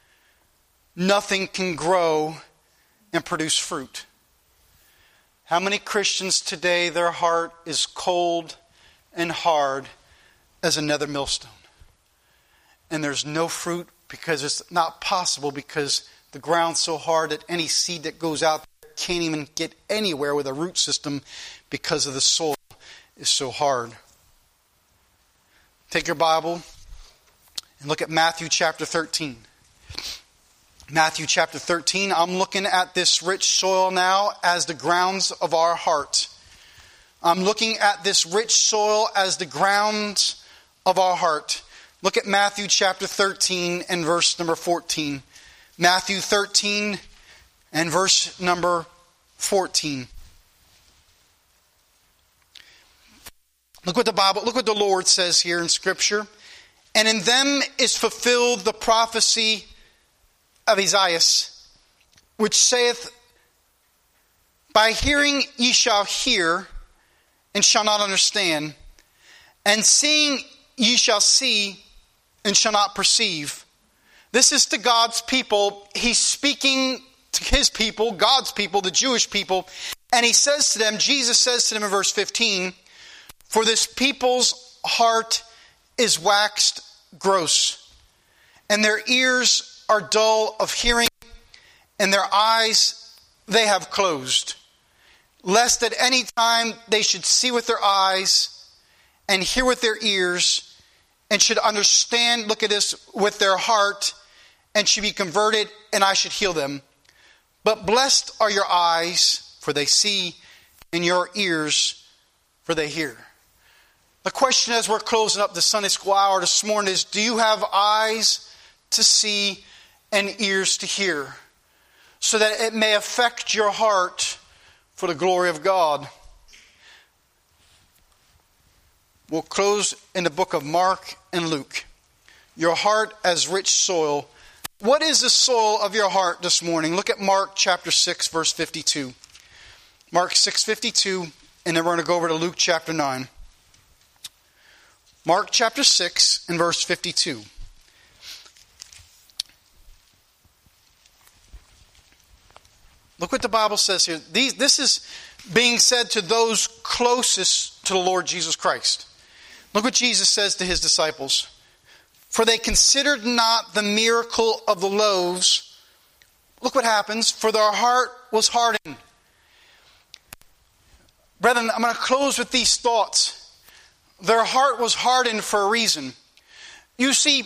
nothing can grow and produce fruit. How many Christians today, their heart is cold and hard as another millstone? And there's no fruit because it's not possible, because the ground's so hard that any seed that goes out there can't even get anywhere with a root system because of the soil is so hard. Take your Bible and look at Matthew chapter thirteen. Matthew chapter thirteen, I'm looking at this rich soil now as the grounds of our heart. I'm looking at this rich soil as the grounds of our heart. Look at Matthew chapter thirteen and verse number fourteen. Matthew thirteen and verse number fourteen. Look what the Bible, look what the Lord says here in Scripture. And in them is fulfilled the prophecy of Isaiah, which saith, by hearing ye shall hear, and shall not understand, and seeing ye shall see, and shall not perceive. This is to God's people. He's speaking to His people, God's people, the Jewish people, and He says to them, Jesus says to them in verse fifteen, for this people's heart is waxed gross, and their ears are dull of hearing, and their eyes they have closed, lest at any time they should see with their eyes, and hear with their ears, and should understand, look at this, with their heart, and should be converted, and I should heal them. But blessed are your eyes, for they see, and your ears, for they hear. The question as we're closing up the Sunday School hour this morning is, do you have eyes to see and ears to hear, so that it may affect your heart for the glory of God? We'll close in the book of Mark and Luke. Your heart as rich soil. What is the soil of your heart this morning? Look at Mark chapter six, verse fifty-two. Mark six fifty-two, and then we're going to go over to Luke chapter nine. Mark chapter six and verse fifty-two. Look what the Bible says here. These, this is being said to those closest to the Lord Jesus Christ. Look what Jesus says to His disciples. For they considered not the miracle of the loaves. Look what happens. For their heart was hardened. Brethren, I'm going to close with these thoughts. Their heart was hardened for a reason. You see,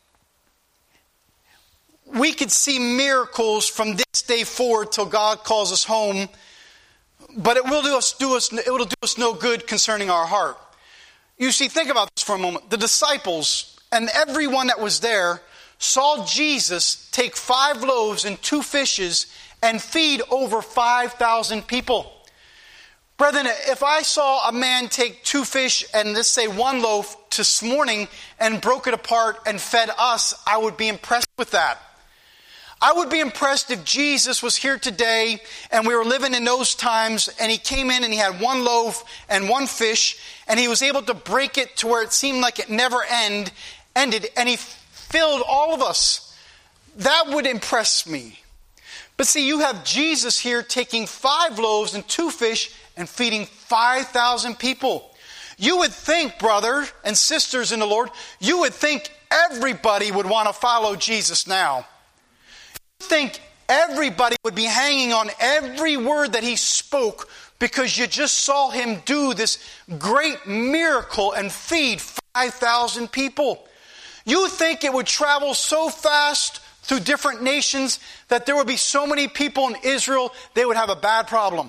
we could see miracles from this day forward till God calls us home, but it will do us, do us, it will do us no good concerning our heart. You see, think about this for a moment. The disciples and everyone that was there saw Jesus take five loaves and two fishes and feed over five thousand people. Brethren, if I saw a man take two fish and let's say one loaf this morning and broke it apart and fed us, I would be impressed with that. I would be impressed if Jesus was here today and we were living in those times and He came in and He had one loaf and one fish and He was able to break it to where it seemed like it never end, ended and He filled all of us. That would impress me. But see, you have Jesus here taking five loaves and two fish and feeding five thousand people. You would think, brother and sisters in the Lord, you would think everybody would want to follow Jesus now. You think everybody would be hanging on every word that He spoke because you just saw Him do this great miracle and feed five thousand people. You would think it would travel so fast through different nations that there would be so many people in Israel, they would have a bad problem.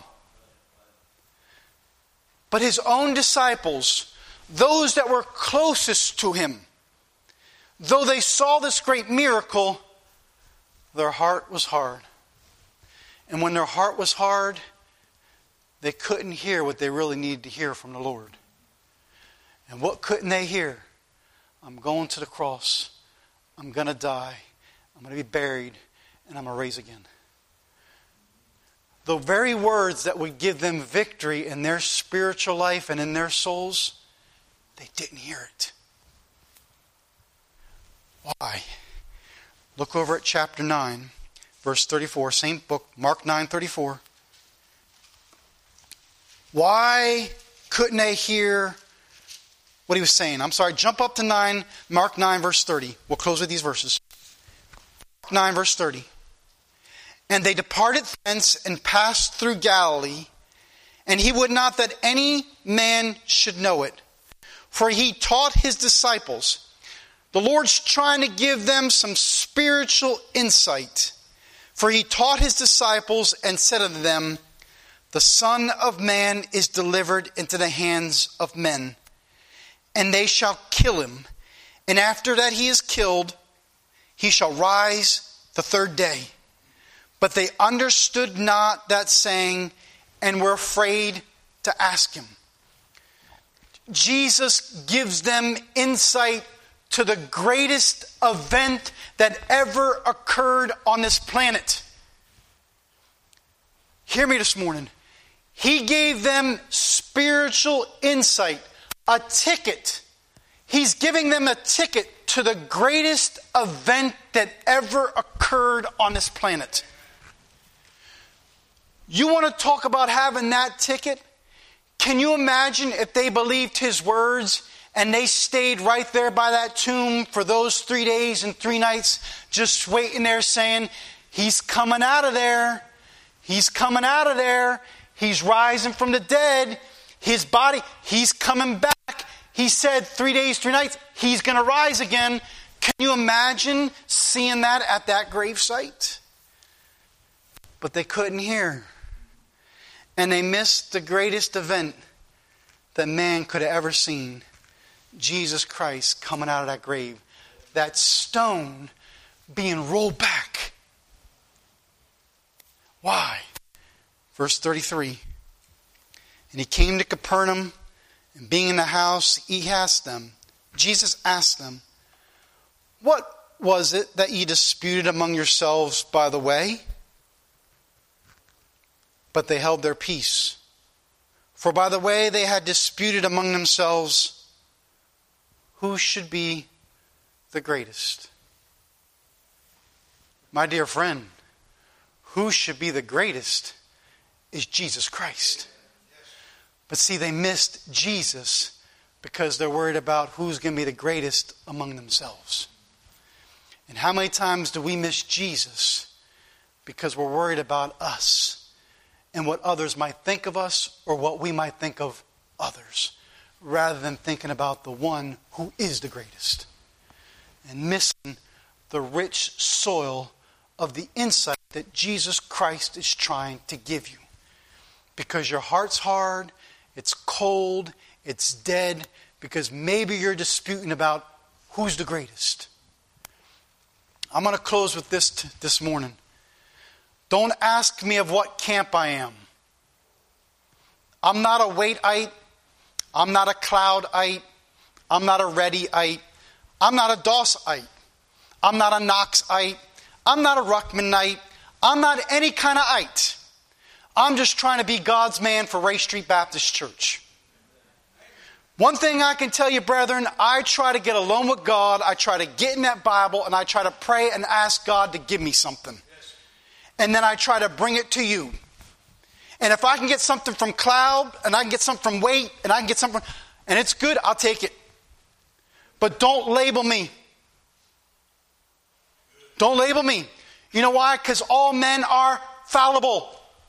But His own disciples, those that were closest to Him, though they saw this great miracle, their heart was hard. And when their heart was hard, they couldn't hear what they really needed to hear from the Lord. And what couldn't they hear? I'm going to the cross. I'm going to die. I'm going to be buried. And I'm going to rise again. The very words that would give them victory in their spiritual life and in their souls, they didn't hear it. Why? Look over at chapter nine. verse thirty-four, same book, Mark nine thirty-four. Why couldn't they hear what he was saying? I'm sorry, jump up to nine, Mark nine, verse thirty. We'll close with these verses. Mark nine, verse thirty. And they departed thence and passed through Galilee, and he would not that any man should know it, for he taught his disciples. The Lord's trying to give them some spiritual insight. For he taught his disciples and said unto them, the Son of Man is delivered into the hands of men, and they shall kill him. And after that he is killed, he shall rise the third day. But they understood not that saying, and were afraid to ask him. Jesus gives them insight to the greatest event that ever occurred on this planet. Hear me this morning. He gave them spiritual insight, a ticket. He's giving them a ticket to the greatest event that ever occurred on this planet. You want to talk about having that ticket? Can you imagine if they believed his words and they stayed right there by that tomb for those three days and three nights, just waiting there saying, he's coming out of there. He's coming out of there. He's rising from the dead. His body, he's coming back. He said three days, three nights, he's going to rise again. Can you imagine seeing that at that gravesite? But they couldn't hear. And they missed the greatest event that man could have ever seen. Jesus Christ coming out of that grave. That stone being rolled back. Why? Verse thirty-three. And he came to Capernaum, and being in the house, he asked them, Jesus asked them, what was it that ye disputed among yourselves by the way? But they held their peace. For by the way they had disputed among themselves, who should be the greatest? My dear friend, who should be the greatest is Jesus Christ. But see, they missed Jesus because they're worried about who's going to be the greatest among themselves. And how many times do we miss Jesus because we're worried about us and what others might think of us or what we might think of others, rather than thinking about the one who is the greatest, and missing the rich soil of the insight that Jesus Christ is trying to give you. Because your heart's hard, it's cold, it's dead, because maybe you're disputing about who's the greatest. I'm going to close with this t- this morning. Don't ask me of what camp I am. I'm not a Waiteite. I'm not a Cloudite. I'm not a Reddyite. I'm not a Dossite. I'm not a Knoxite. I'm not a Ruckmanite. I'm not any kind of ite. I'm just trying to be God's man for Ray Street Baptist Church. One thing I can tell you, brethren, I try to get alone with God. I try to get in that Bible and I try to pray and ask God to give me something. And then I try to bring it to you. And if I can get something from Cloud, and I can get something from Wait, and I can get something, and it's good, I'll take it. But don't label me. Don't label me. You know why? Because all men are fallible.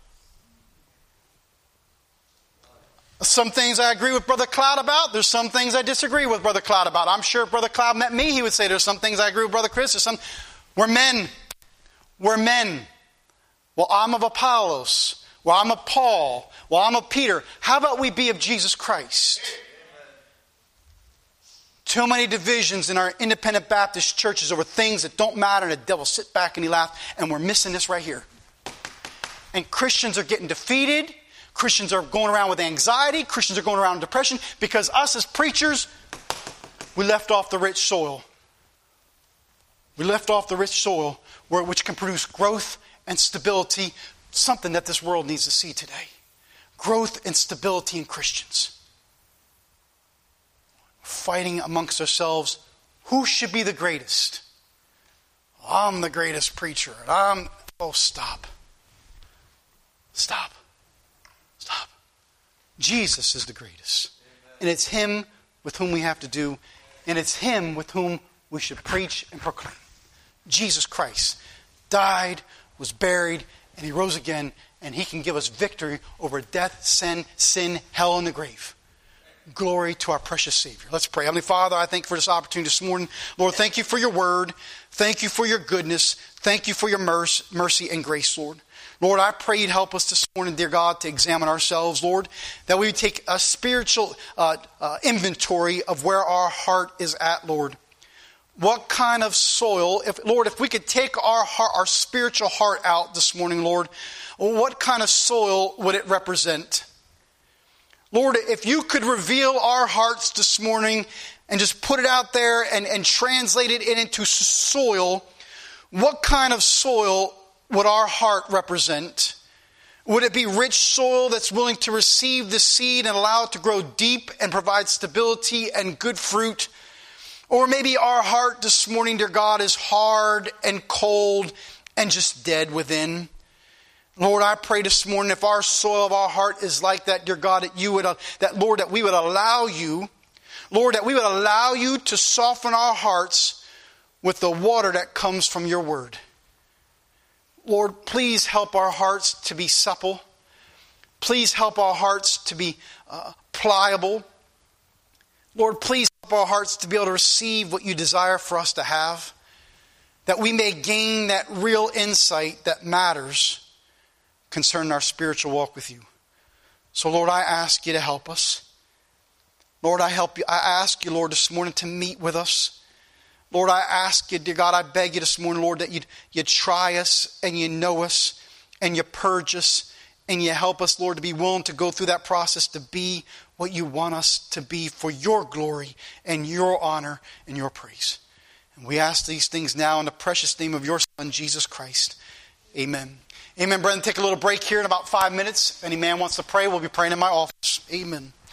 Some things I agree with Brother Cloud about. There's some things I disagree with Brother Cloud about. I'm sure if Brother Cloud met me, he would say there's some things I agree with Brother Chris. There's some. We're men. We're men. Well, I'm of Apollos. Well, I'm of Paul. Well, I'm of Peter. How about we be of Jesus Christ? Too many divisions in our independent Baptist churches over things that don't matter, and the devil sit back and he laughs, and we're missing this right here. And Christians are getting defeated. Christians are going around with anxiety. Christians are going around with depression because us as preachers, we left off the rich soil. We left off the rich soil where, which can produce growth and stability, something that this world needs to see today. Growth and stability in Christians. Fighting amongst ourselves, who should be the greatest? I'm the greatest preacher. I'm, Oh, stop. Stop. Stop. Jesus is the greatest. And it's Him with whom we have to do. And it's Him with whom we should preach and proclaim. Jesus Christ died, was buried, and He rose again. And He can give us victory over death, sin, sin, hell, and the grave. Glory to our precious Savior. Let's pray. Heavenly Father, I thank you for this opportunity this morning. Lord, thank you for your word. Thank you for your goodness. Thank you for your mercy and grace, Lord. Lord, I pray you'd help us this morning, dear God, to examine ourselves, Lord, that we would take a spiritual uh, uh, inventory of where our heart is at, Lord. What kind of soil, if Lord, if we could take our heart, our spiritual heart out this morning, Lord, what kind of soil would it represent? Lord, if you could reveal our hearts this morning and just put it out there and, and translate it into soil, what kind of soil would our heart represent? Would it be rich soil that's willing to receive the seed and allow it to grow deep and provide stability and good fruit? Or maybe our heart this morning, dear God, is hard and cold and just dead within. Lord, I pray this morning, if our soil of our heart is like that, dear God, that you would, that Lord, that we would allow you, Lord, that we would allow you to soften our hearts with the water that comes from your word. Lord, please help our hearts to be supple. Please help our hearts to be uh, pliable. Lord, please help our hearts to be able to receive what you desire for us to have, that we may gain that real insight that matters concerning our spiritual walk with you. So, Lord, I ask you to help us. Lord, I help you. I ask you, Lord, this morning to meet with us. Lord, I ask you, dear God, I beg you this morning, Lord, that you'd, you'd try us and you know us and you purge us and you help us, Lord, to be willing to go through that process to be what you want us to be for your glory and your honor and your praise. And we ask these things now in the precious name of your Son, Jesus Christ. Amen. Amen, brethren. Take a little break here in about five minutes. If any man wants to pray, we'll be praying in my office. Amen.